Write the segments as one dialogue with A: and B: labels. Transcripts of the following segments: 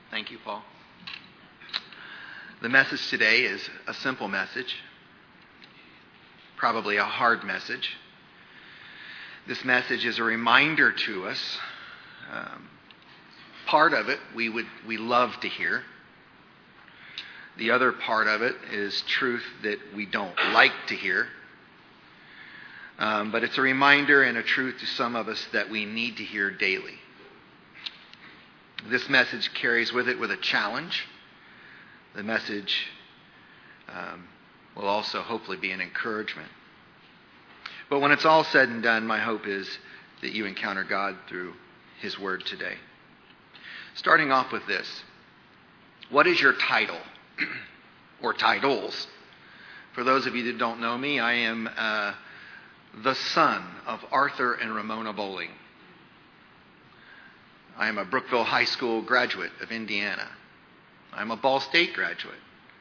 A: Thank you, Paul. The message today is a simple message, probably a hard message. This message is a reminder to us. Part of it we love to hear. The other part of it is truth that we don't like to hear. But it's a reminder and a truth to some of us that we need to hear daily. This message carries with it a challenge. The message will also hopefully be an encouragement. But when it's all said and done, my hope is that you encounter God through His Word today. Starting off with this. What is your title? Or titles? For those of you that don't know me, I am the son of Arthur and Ramona Bowling. I am a Brookville High School graduate of Indiana. I'm a Ball State graduate.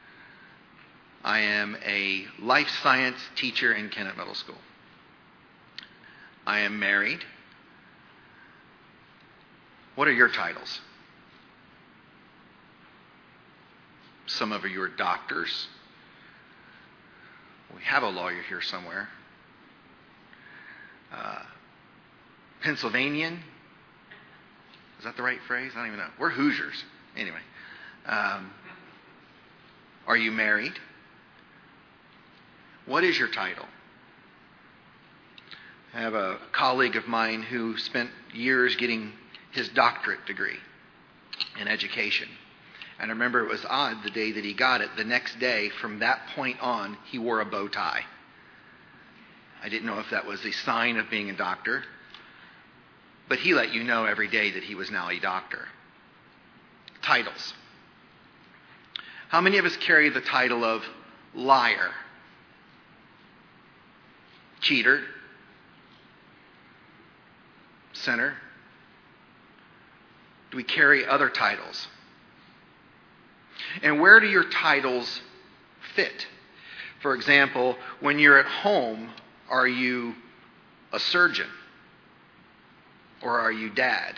A: I am a life science teacher in Kennett Middle School. I am married. What are your titles? Some of you are doctors. We have a lawyer here somewhere. Pennsylvanian. Is that the right phrase? I don't even know. We're Hoosiers. Anyway. Are you married? What is your title? I have a colleague of mine who spent years getting his doctorate degree in education. And I remember it was odd the day that he got it. The next day, from that point on, he wore a bow tie. I didn't know if that was a sign of being a doctor. But he let you know every day that he was now a doctor. Titles. How many of us carry the title of liar? Cheater? Sinner? Do we carry other titles? And where do your titles fit? For example, when you're at home, are you a surgeon? Or are you dad?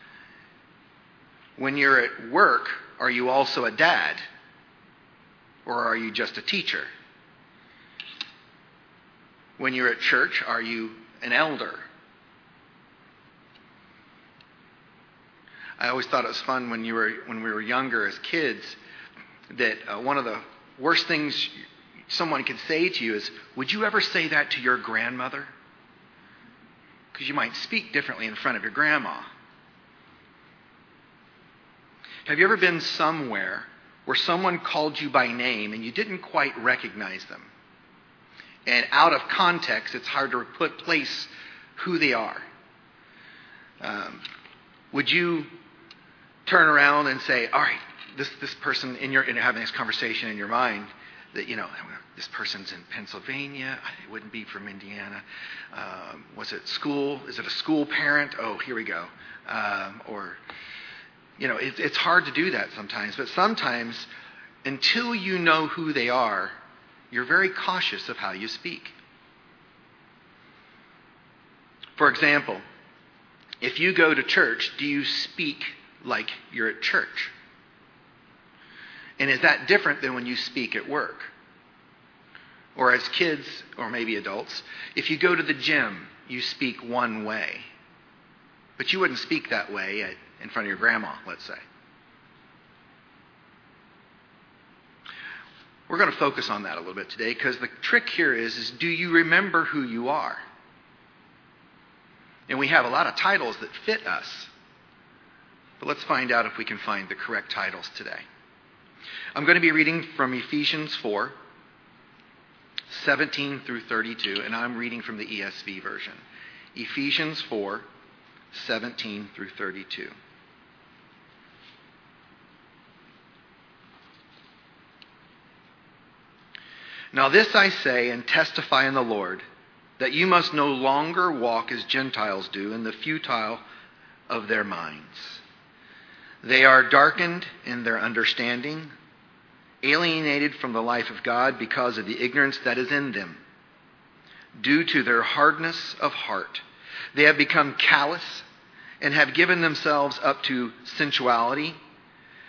A: When you're at work, are you also a dad? Or are you just a teacher? When you're at church, are you an elder? I always thought it was fun when we were younger as kids that one of the worst things someone could say to you is, would you ever say that to your grandmother? Because you might speak differently in front of your grandma. Have you ever been somewhere where someone called you by name and you didn't quite recognize them? And out of context, it's hard to place who they are. Would you turn around and say, all right, this person, and you're having this conversation in your mind, that, this person's in Pennsylvania. It wouldn't be from Indiana. Was it school? Is it a school parent? Oh, here we go. It's hard to do that sometimes. But sometimes, until you know who they are, you're very cautious of how you speak. For example, if you go to church, do you speak like you're at church? And is that different than when you speak at work? Or as kids, or maybe adults, if you go to the gym, you speak one way. But you wouldn't speak that way in front of your grandma, let's say. We're going to focus on that a little bit today, because the trick here is do you remember who you are? And we have a lot of titles that fit us. But let's find out if we can find the correct titles today. I'm going to be reading from Ephesians 4, 17 through 32, and I'm reading from the ESV version. Ephesians 4, 17 through 32. Now this I say and testify in the Lord, that you must no longer walk as Gentiles do in the futile of their minds. They are darkened in their understanding, alienated from the life of God because of the ignorance that is in them, due to their hardness of heart. They have become callous and have given themselves up to sensuality,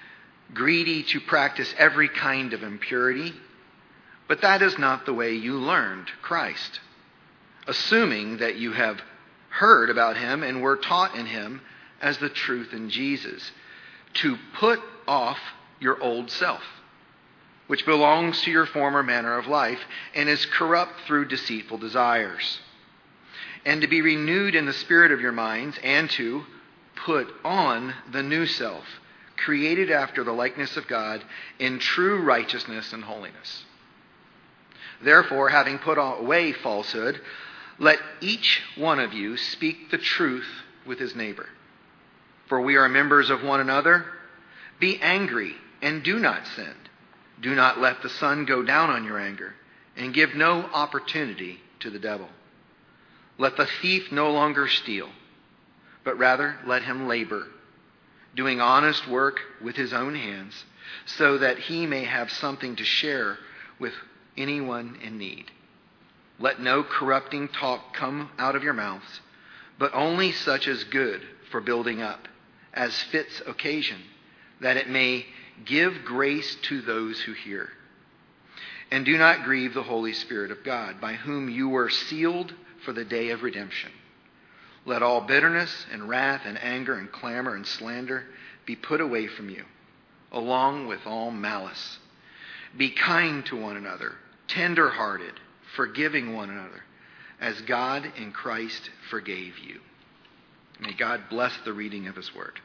A: greedy to practice every kind of impurity, but that is not the way you learned Christ, assuming that you have heard about him and were taught in him as the truth in Jesus, to put off your old self, which belongs to your former manner of life and is corrupt through deceitful desires, and to be renewed in the spirit of your minds, and to put on the new self, created after the likeness of God in true righteousness and holiness. Therefore, having put away falsehood, let each one of you speak the truth with his neighbor. For we are members of one another. Be angry and do not sin. Do not let the sun go down on your anger, and give no opportunity to the devil. Let the thief no longer steal, but rather let him labor, doing honest work with his own hands, so that he may have something to share with anyone in need. Let no corrupting talk come out of your mouths, but only such as good for building up, as fits occasion, that it may give grace to those who hear. And do not grieve the Holy Spirit of God, by whom you were sealed for the day of redemption. Let all bitterness and wrath and anger and clamor and slander be put away from you, along with all malice. Be kind to one another, tender-hearted, forgiving one another, as God in Christ forgave you. May God bless the reading of his word.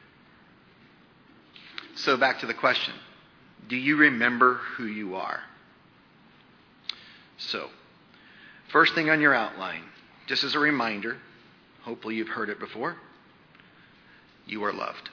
A: So back to the question. Do you remember who you are? So, first thing on your outline, just as a reminder, hopefully you've heard it before, you are loved.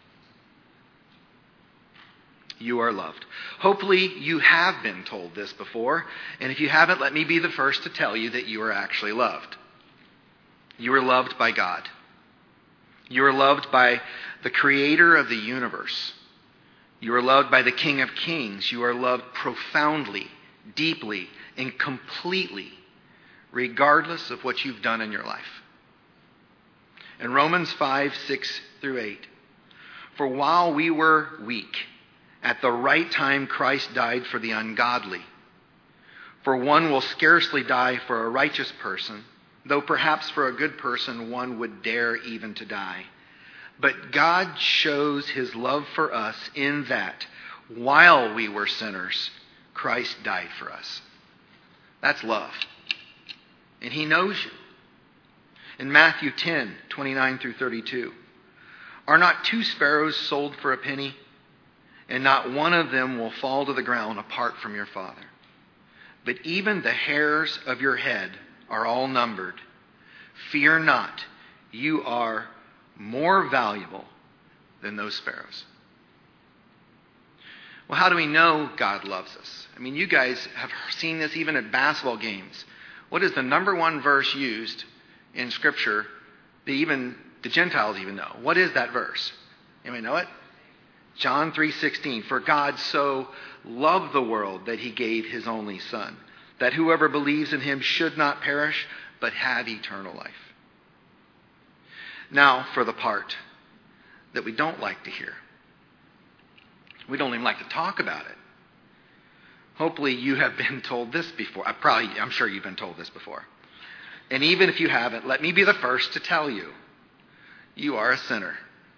A: You are loved. Hopefully you have been told this before, and if you haven't, let me be the first to tell you that you are actually loved. You are loved by God. You are loved by the creator of the universe. You are loved by the King of Kings. You are loved profoundly, deeply, and completely, regardless of what you've done in your life. In Romans 5:6-8, for while we were weak, at the right time Christ died for the ungodly. For one will scarcely die for a righteous person, though perhaps for a good person one would dare even to die. But God shows his love for us in that, while we were sinners, Christ died for us. That's love. And he knows you. In Matthew 10:29-32, are not 2 sparrows sold for a penny? And not one of them will fall to the ground apart from your Father. But even the hairs of your head are all numbered. Fear not, you are more valuable than those sparrows. Well, how do we know God loves us? I mean, you guys have seen this even at basketball games. What is the number one verse used in Scripture that even the Gentiles even know? What is that verse? Anybody know it? John 3:16, for God so loved the world that he gave his only Son, that whoever believes in him should not perish, but have eternal life. Now, for the part that we don't like to hear. We don't even like to talk about it. Hopefully you have been told this before. I'm sure you've been told this before. And even if you haven't, let me be the first to tell you, you are a sinner.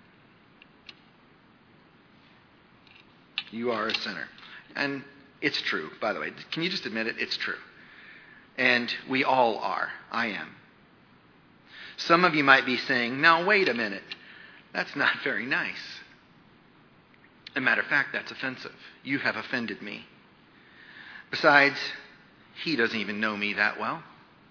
A: You are a sinner. And it's true, by the way. Can you just admit it? It's true. And we all are. I am. Some of you might be saying, now wait a minute. That's not very nice. As a matter of fact, that's offensive. You have offended me. Besides, he doesn't even know me that well.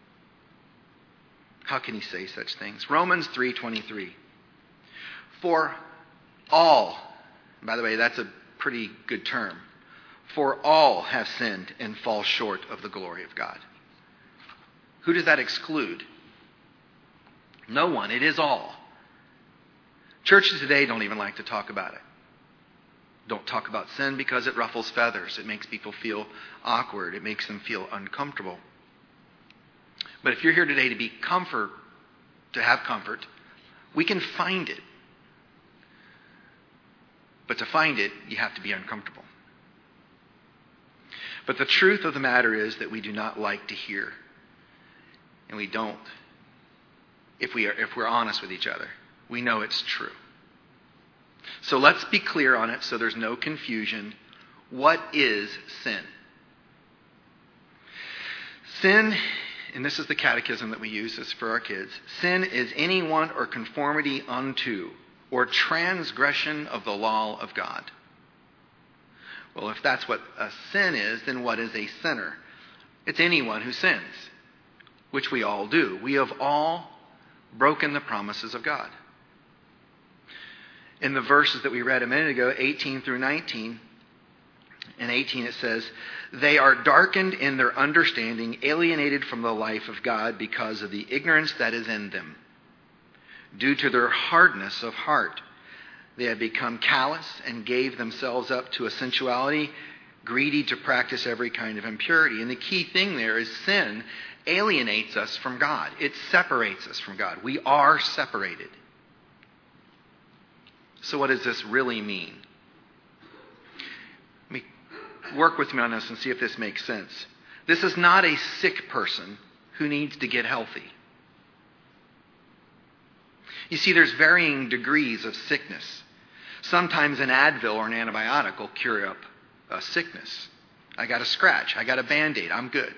A: How can he say such things? Romans 3:23. For all, by the way, that's a pretty good term. For all have sinned and fall short of the glory of God. Who does that exclude? No one. It is all. Churches today don't even like to talk about it. Don't talk about sin because it ruffles feathers. It makes people feel awkward. It makes them feel uncomfortable. But if you're here today to have comfort, we can find it. But to find it, you have to be uncomfortable. But the truth of the matter is that we do not like to hear. And we don't. If we're honest with each other, we know it's true. So let's be clear on it so there's no confusion. What is sin? Sin, and this is the catechism that we use this for our kids. Sin is any want or conformity unto or transgression of the law of God. Well, if that's what a sin is, then what is a sinner? It's anyone who sins, which we all do. We have all broken the promises of God. In the verses that we read a minute ago, 18 through 19, in 18 it says, they are darkened in their understanding, alienated from the life of God because of the ignorance that is in them. Due to their hardness of heart, they have become callous and gave themselves up to a sensuality, greedy to practice every kind of impurity. And the key thing there is sin alienates us from God. It separates us from God. We are separated. So what does this really mean? Work with me on this and see if this makes sense. This is not a sick person who needs to get healthy. You see, there's varying degrees of sickness. Sometimes an Advil or an antibiotic will cure up a sickness. I got a scratch. I got a Band-Aid. I'm good.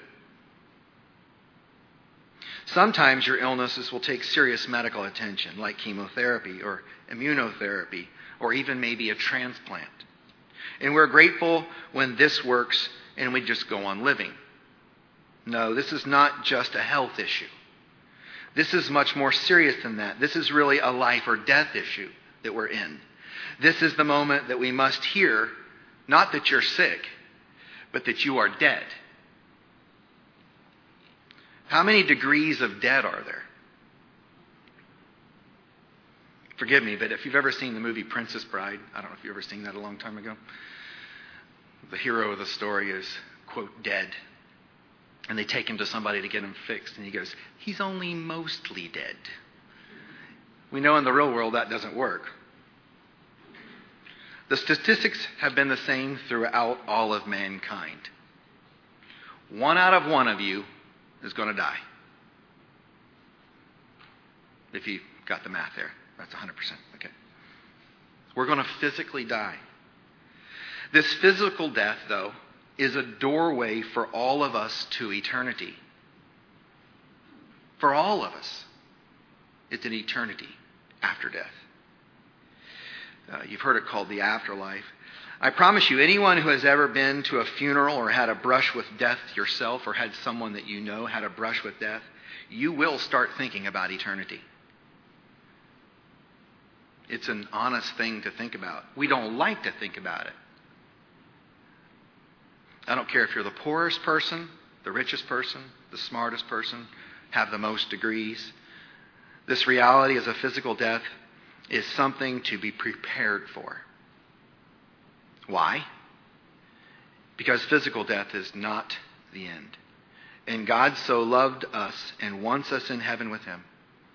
A: Sometimes your illnesses will take serious medical attention, like chemotherapy or immunotherapy, or even maybe a transplant. And we're grateful when this works and we just go on living. No, this is not just a health issue. This is much more serious than that. This is really a life or death issue that we're in. This is the moment that we must hear, not that you're sick, but that you are dead. How many degrees of dead are there? Forgive me, but if you've ever seen the movie Princess Bride, I don't know if you've ever seen that a long time ago. The hero of the story is, quote, dead. And they take him to somebody to get him fixed. And he goes, he's only mostly dead. We know in the real world that doesn't work. The statistics have been the same throughout all of mankind. 1 out of 1 of you is going to die. If you got the math there, that's 100%. Okay. We're going to physically die. This physical death, though, is a doorway for all of us to eternity. For all of us, it's an eternity after death. You've heard it called the afterlife. I promise you, anyone who has ever been to a funeral or had a brush with death yourself, or had someone that you know had a brush with death, you will start thinking about eternity. It's an honest thing to think about. We don't like to think about it. I don't care if you're the poorest person, the richest person, the smartest person, have the most degrees. This reality as a physical death is something to be prepared for. Why? Because physical death is not the end. And God so loved us and wants us in heaven with Him.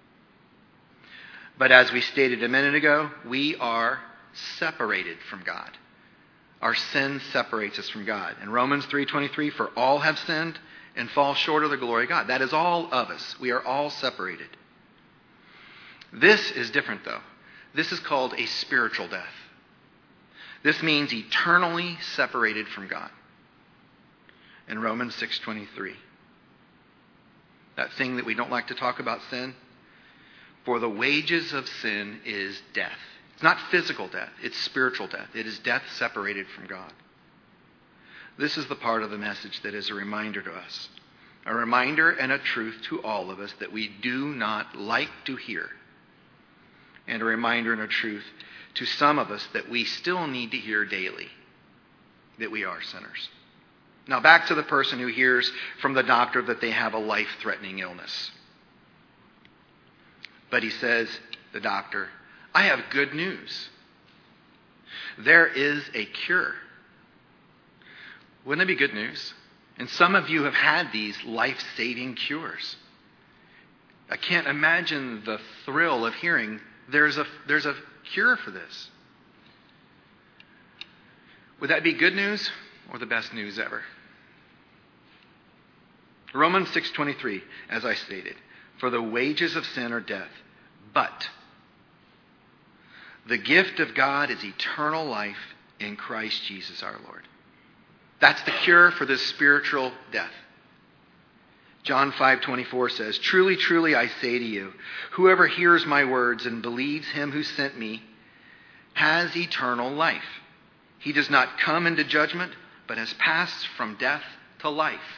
A: But as we stated a minute ago, we are separated from God. Our sin separates us from God. In Romans 3:23, for all have sinned and fall short of the glory of God. That is all of us. We are all separated. This is different, though. This is called a spiritual death. This means eternally separated from God. In Romans 6:23. That thing that we don't like to talk about, sin. For the wages of sin is death. It's not physical death. It's spiritual death. It is death separated from God. This is the part of the message that is a reminder to us. A reminder and a truth to all of us that we do not like to hear. And a reminder and a truth to some of us that we still need to hear daily. That we are sinners. Now back to the person who hears from the doctor that they have a life-threatening illness. But he says, the doctor, I have good news. There is a cure. Wouldn't that be good news? And some of you have had these life-saving cures. I can't imagine the thrill of hearing there's a cure for this. Would that be good news or the best news ever? Romans 6:23, as I stated, for the wages of sin are death, but the gift of God is eternal life in Christ Jesus our Lord. That's the cure for this spiritual death. John 5:24 says, truly, truly, I say to you, whoever hears my words and believes him who sent me has eternal life. He does not come into judgment, but has passed from death to life.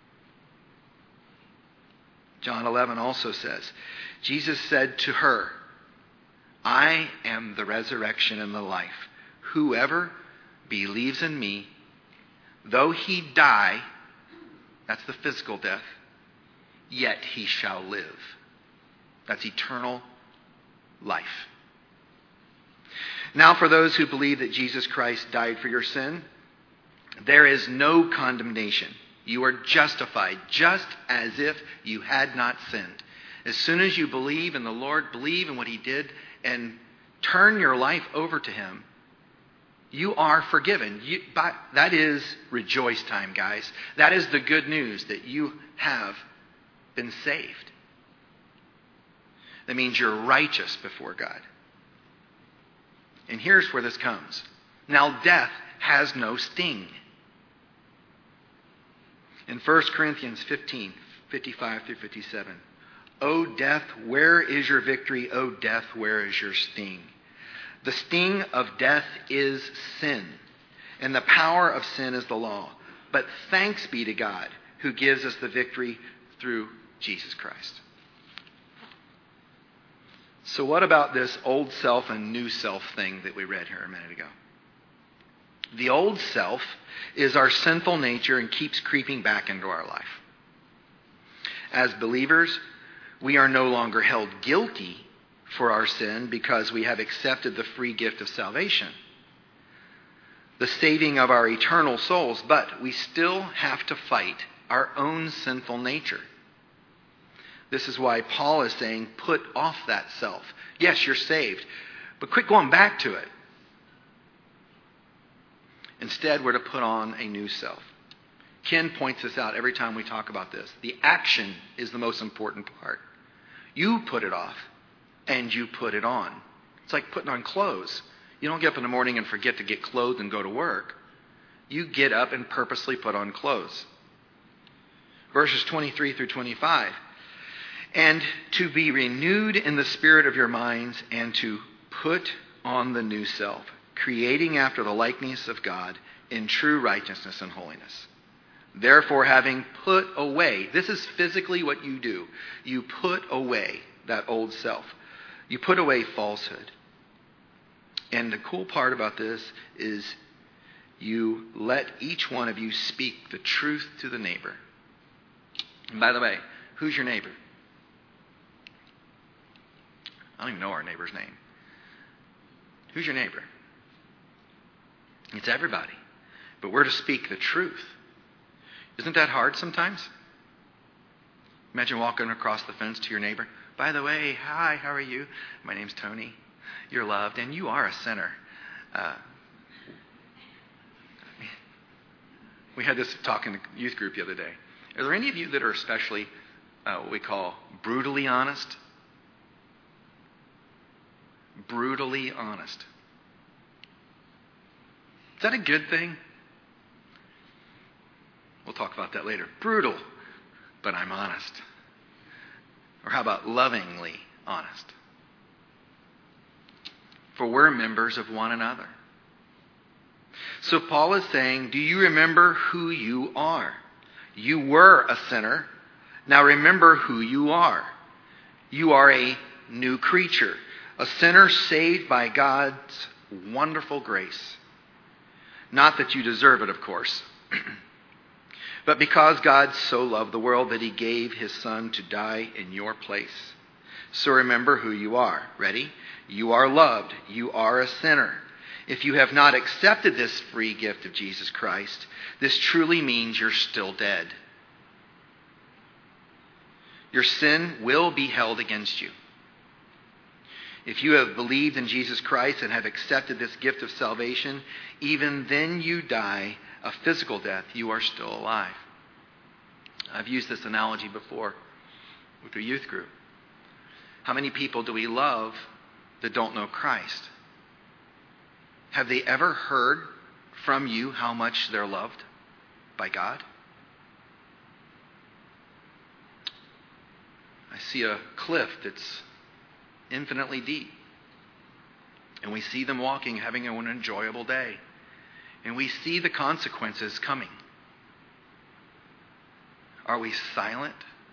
A: John 11 also says, Jesus said to her, I am the resurrection and the life. Whoever believes in me, though he die, that's the physical death, yet he shall live. That's eternal life. Now, for those who believe that Jesus Christ died for your sin, there is no condemnation. You are justified just as if you had not sinned. As soon as you believe in the Lord, believe in what he did, and turn your life over to him, you are forgiven. That is rejoice time, guys. That is the good news, that you have been saved. That means you're righteous before God. And here's where this comes. Now, death has no sting. In 1 Corinthians 15, 55 through 57, O death, where is your victory? O death, where is your sting? The sting of death is sin, and the power of sin is the law. But thanks be to God who gives us the victory through Jesus Christ. So what about this old self and new self thing that we read here a minute ago? The old self is our sinful nature and keeps creeping back into our life. As believers, we are no longer held guilty for our sin because we have accepted the free gift of salvation, the saving of our eternal souls, but we still have to fight our own sinful nature. This is why Paul is saying, put off that self. Yes, you're saved, but quit going back to it. Instead, we're to put on a new self. Ken points this out every time we talk about this. The action is the most important part. You put it off, and you put it on. It's like putting on clothes. You don't get up in the morning and forget to get clothed and go to work. You get up and purposely put on clothes. Verses 23 through 25. And to be renewed in the spirit of your minds, and to put on the new self, creating after the likeness of God in true righteousness and holiness. Therefore, having put away, this is physically what you do. You put away that old self. You put away falsehood. And the cool part about this is you let each one of you speak the truth to the neighbor. And by the way, who's your neighbor? I don't even know our neighbor's name. Who's your neighbor? It's everybody. But we're to speak the truth. Isn't that hard sometimes? Imagine walking across the fence to your neighbor. By the way, hi, how are you? My name's Tony. You're loved, and you are a sinner. We had this talk in the youth group the other day. Are there any of you that are especially what we call brutally honest? Brutally honest. Is that a good thing? We'll talk about that later. Brutal, but I'm honest. Or how about lovingly honest? For we're members of one another. So Paul is saying, do you remember who you are? You were a sinner. Now remember who you are. You are a new creature. A sinner saved by God's wonderful grace. Not that you deserve it, of course. But because God so loved the world that he gave his Son to die in your place. So remember who you are. Ready? You are loved. You are a sinner. If you have not accepted this free gift of Jesus Christ, this truly means you're still dead. Your sin will be held against you. If you have believed in Jesus Christ and have accepted this gift of salvation, even then you die a physical death, you are still alive. I've used this analogy before with a youth group. How many people do we love that don't know Christ? Have they ever heard from you how much they're loved by God? I see a cliff that's infinitely deep. And we see them walking, having an enjoyable day. And we see the consequences coming. Are we silent?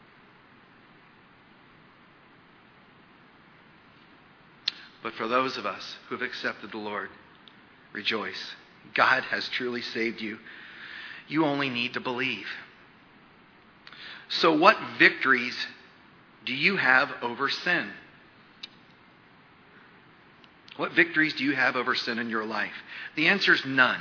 A: But for those of us who have accepted the Lord, rejoice. God has truly saved you. You only need to believe. So what victories do you have over sin? What victories do you have over sin in your life? The answer is none.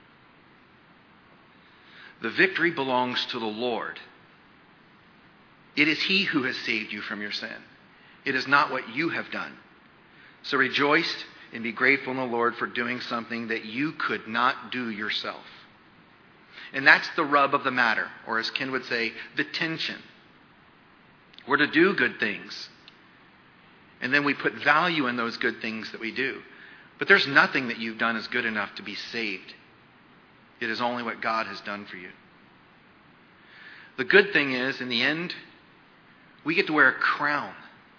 A: The victory belongs to the Lord. It is He who has saved you from your sin. It is not what you have done. So rejoice and be grateful in the Lord for doing something that you could not do yourself. And that's the rub of the matter, or as Ken would say, the tension. We're to do good things. And then we put value in those good things that we do. But there's nothing that you've done is good enough to be saved. It is only what God has done for you. The good thing is, in the end, we get to wear a crown.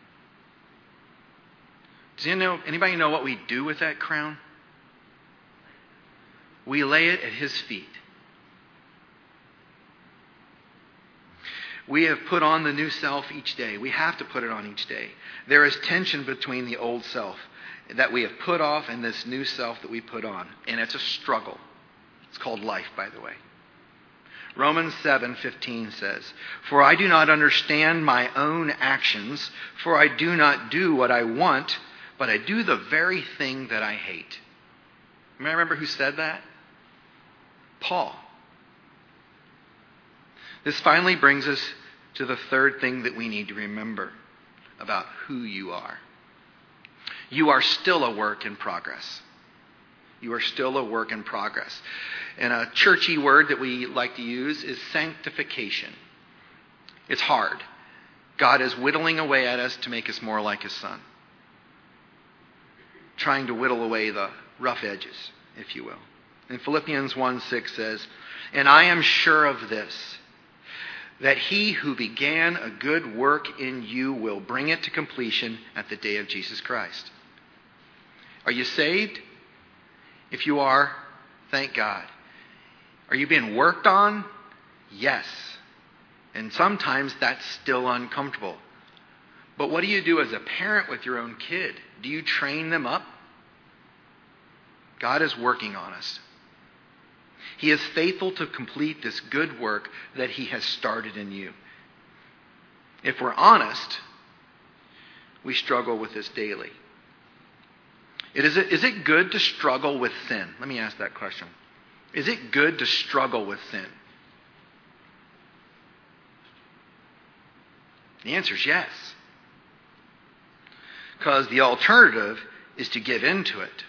A: Does anybody know what we do with that crown? We lay it at His feet. We have put on the new self each day. We have to put it on each day. There is tension between the old self that we have put off and this new self that we put on. And it's a struggle. It's called life, by the way. Romans 7:15 says, "For I do not understand my own actions, for I do not do what I want, but I do the very thing that I hate." You may remember who said that? Paul. This finally brings us to the third thing that we need to remember about who you are. You are still a work in progress. You are still a work in progress. And a churchy word that we like to use is sanctification. It's hard. God is whittling away at us to make us more like His Son. Trying to whittle away the rough edges, if you will. And Philippians 1:6 says, "And I am sure of this, that He who began a good work in you will bring it to completion at the day of Jesus Christ." Are you saved? If you are, thank God. Are you being worked on? Yes. And sometimes that's still uncomfortable. But what do you do as a parent with your own kid? Do you train them up? God is working on us. He is faithful to complete this good work that He has started in you. If we're honest, we struggle with this daily. Is it good to struggle with sin? Let me ask that question. Is it good to struggle with sin? The answer is yes. Because the alternative is to give in to it.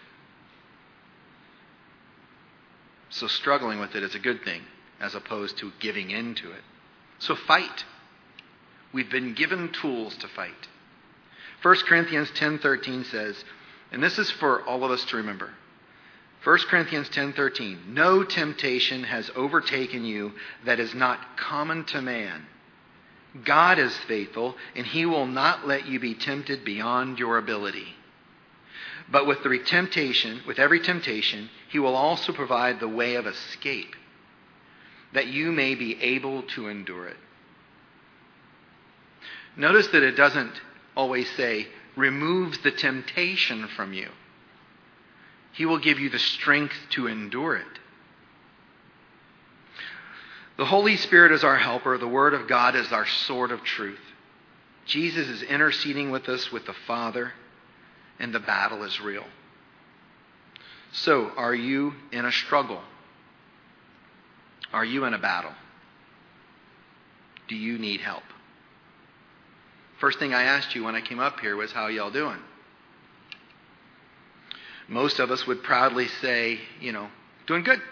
A: So struggling with it is a good thing, as opposed to giving in to it. So fight. We've been given tools to fight. 1 Corinthians 10:13 says, and this is for all of us to remember. 1 Corinthians 10:13, "No temptation has overtaken you that is not common to man. God is faithful, and He will not let you be tempted beyond your ability. But with every temptation, He will also provide the way of escape, that you may be able to endure it." Notice that it doesn't always say, removes the temptation from you. He will give you the strength to endure it. The Holy Spirit is our helper. The Word of God is our sword of truth. Jesus is interceding with us with the Father, and the battle is real. So, are you in a struggle? Are you in a battle? Do you need help? First thing I asked you when I came up here was, how y'all doing? Most of us would proudly say, doing good.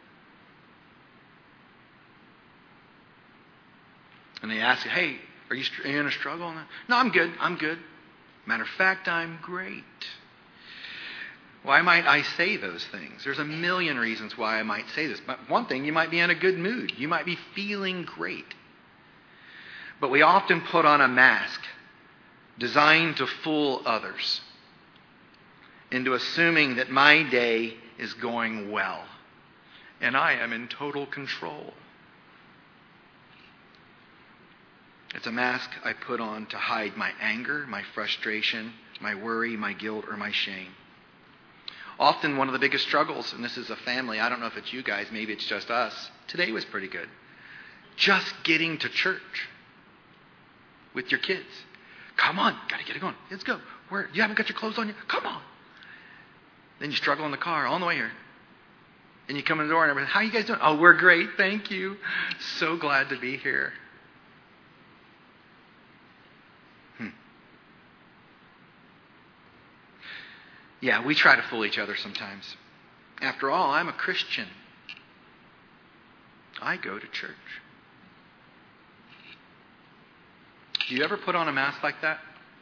A: And they ask you, hey, are you in a struggle? No, I'm good. Matter of fact, I'm great. Why might I say those things? There's a million reasons why I might say this. But one thing, you might be in a good mood. You might be feeling great. But we often put on a mask designed to fool others into assuming that my day is going well and I am in total control. It's a mask I put on to hide my anger, my frustration, my worry, my guilt, or my shame. Often one of the biggest struggles, and this is a family, I don't know if it's you guys, maybe it's just us. Today was pretty good. Just getting to church with your kids. Come on, got to get it going. Let's go. Where? You haven't got your clothes on yet? Come on. Then you struggle in the car on the way here. And you come in the door and everything. How are you guys doing? Oh, we're great. Thank you. So glad to be here. Yeah, we try to fool each other sometimes. After all, I'm a Christian. I go to church. Do you ever put on a mask like that?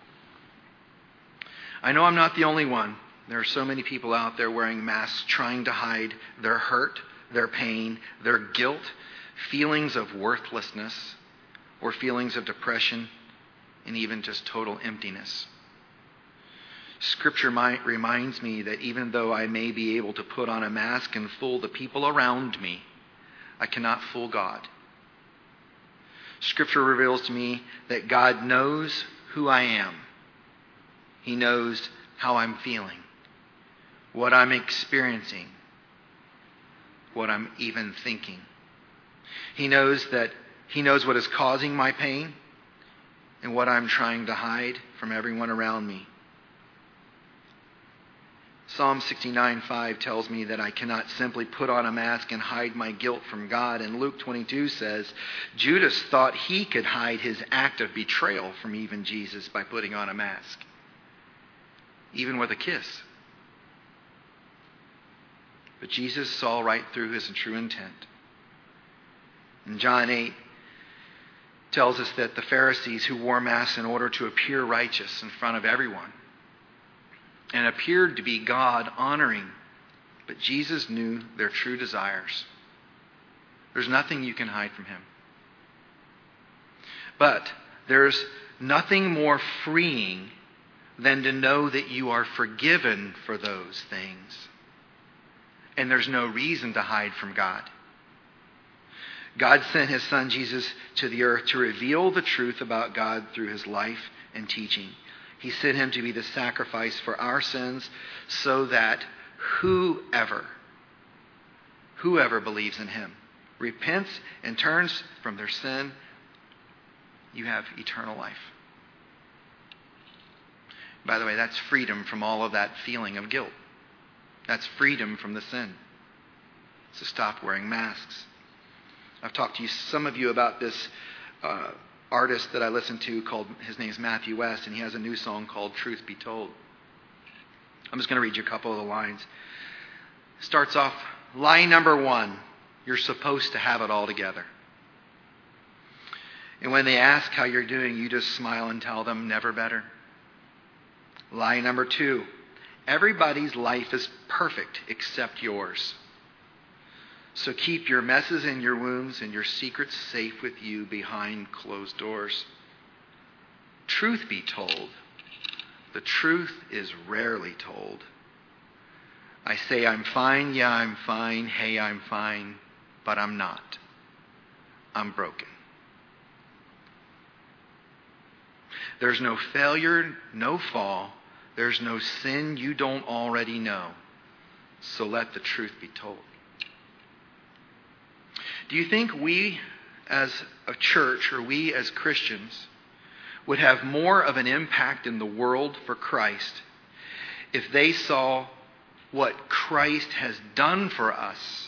A: I know I'm not the only one. There are so many people out there wearing masks trying to hide their hurt, their pain, their guilt, feelings of worthlessness, or feelings of depression, and even just total emptiness. Scripture reminds me that even though I may be able to put on a mask and fool the people around me, I cannot fool God. Scripture reveals to me that God knows who I am. He knows how I'm feeling, what I'm experiencing, what I'm even thinking. He knows what is causing my pain and what I'm trying to hide from everyone around me. Psalm 69:5 tells me that I cannot simply put on a mask and hide my guilt from God. And Luke 22 says, Judas thought he could hide his act of betrayal from even Jesus by putting on a mask, even with a kiss. But Jesus saw right through his true intent. And John 8 tells us that the Pharisees who wore masks in order to appear righteous in front of everyone and appeared to be God-honoring, but Jesus knew their true desires. There's nothing you can hide from him. But there's nothing more freeing than to know that you are forgiven for those things. And there's no reason to hide from God. God sent his Son Jesus to the earth to reveal the truth about God through his life and teaching. He sent him to be the sacrifice for our sins so that whoever believes in him, repents and turns from their sin, you have eternal life. By the way, that's freedom from all of that feeling of guilt. That's freedom from the sin. So stop wearing masks. I've talked to some of you about this artist that I listen to his name is Matthew West, and he has a new song called Truth Be Told. I'm just going to read you a couple of the lines. Starts off, lie number 1, you're supposed to have it all together. And when they ask how you're doing, you just smile and tell them, never better. Lie number 2, everybody's life is perfect except yours. So keep your messes and your wounds and your secrets safe with you behind closed doors. Truth be told, the truth is rarely told. I say I'm fine, yeah I'm fine, hey I'm fine, but I'm not. I'm broken. There's no failure, no fall. There's no sin you don't already know. So let the truth be told. Do you think we as a church or we as Christians would have more of an impact in the world for Christ if they saw what Christ has done for us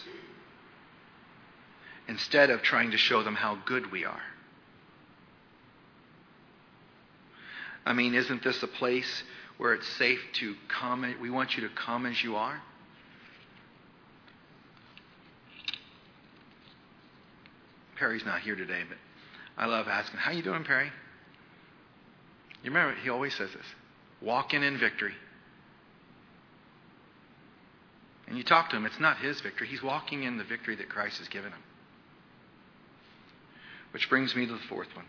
A: instead of trying to show them how good we are? I mean, isn't this a place where it's safe to come. We want you to come as you are. Perry's not here today, but I love asking, how you doing, Perry? You remember, he always says this, walking in victory. And you talk to him, it's not his victory. He's walking in the victory that Christ has given him. Which brings me to the fourth one.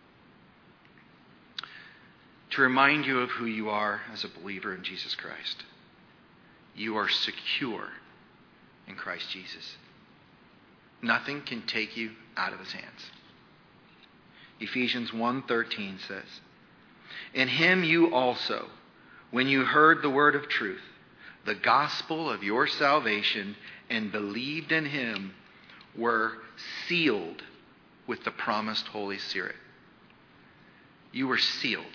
A: To remind you of who you are as a believer in Jesus Christ. You are secure in Christ Jesus. Nothing can take you out of his hands. Ephesians 1:13 says, in him you also, when you heard the word of truth, the gospel of your salvation, and believed in him, were sealed with the promised Holy Spirit. You were sealed.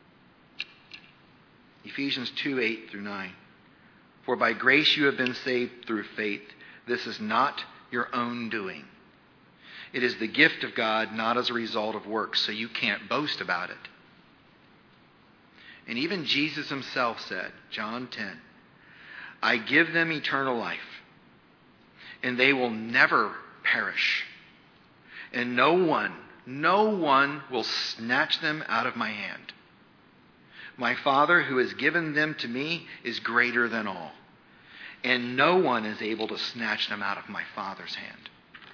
A: Ephesians 2:8-9. For by grace you have been saved through faith. This is not your own doing. It is the gift of God, not as a result of works, so you can't boast about it. And even Jesus himself said, John 10, I give them eternal life, and they will never perish. And no one will snatch them out of my hand. My Father who has given them to me is greater than all, and no one is able to snatch them out of my Father's hand.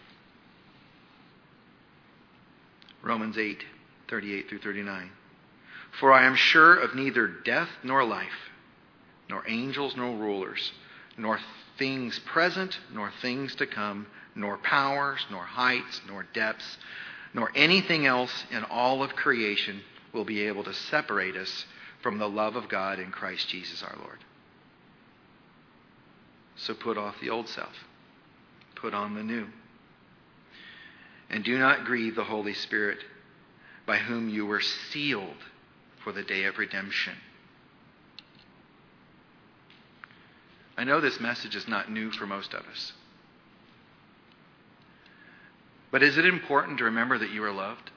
A: Romans 8:38-39. For I am sure of neither death nor life, nor angels nor rulers, nor things present nor things to come, nor powers, nor heights, nor depths, nor anything else in all of creation will be able to separate us from the love of God in Christ Jesus our Lord. So put off the old self. Put on the new. And do not grieve the Holy Spirit, by whom you were sealed for the day of redemption. I know this message is not new for most of us. But is it important to remember that you are loved?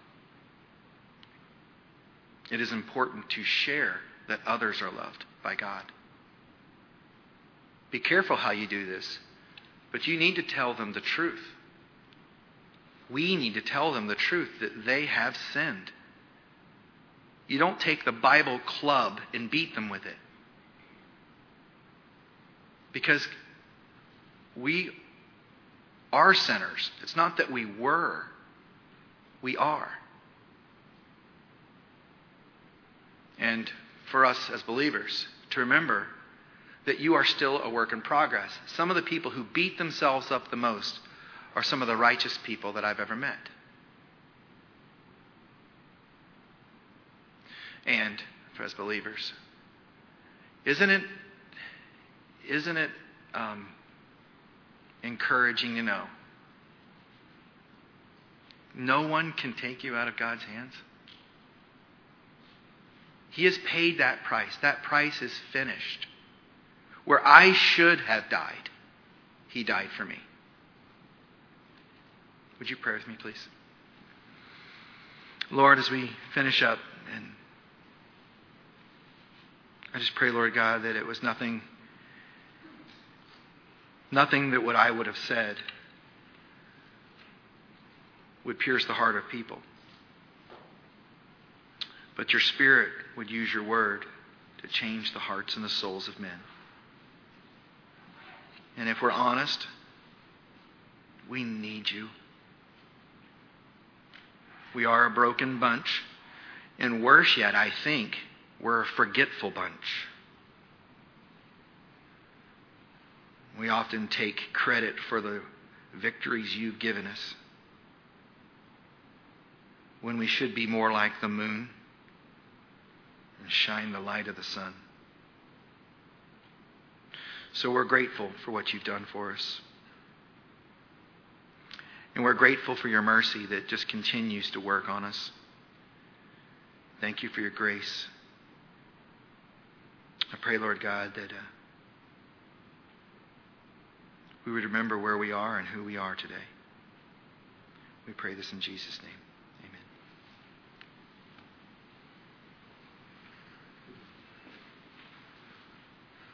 A: It is important to share that others are loved by God. Be careful how you do this, but you need to tell them the truth. We need to tell them the truth that they have sinned. You don't take the Bible club and beat them with it. Because we are sinners. It's not that we were. We are. And for us as believers, to remember that you are still a work in progress. Some of the people who beat themselves up the most are some of the righteous people that I've ever met. And for as believers, isn't it encouraging to know no one can take you out of God's hands? He has paid that price. That price is finished. Where I should have died, he died for me. Would you pray with me, please? Lord, as we finish up, and I just pray, Lord God, that it was nothing that what I would have said would pierce the heart of people. But your Spirit would use your word to change the hearts and the souls of men. And if we're honest, we need you. We are a broken bunch. And worse yet, I think, we're a forgetful bunch. We often take credit for the victories you've given us, when we should be more like the moon and shine the light of the sun. So we're grateful for what you've done for us. And we're grateful for your mercy that just continues to work on us. Thank you for your grace. I pray, Lord God, that we would remember where we are and who we are today. We pray this in Jesus' name.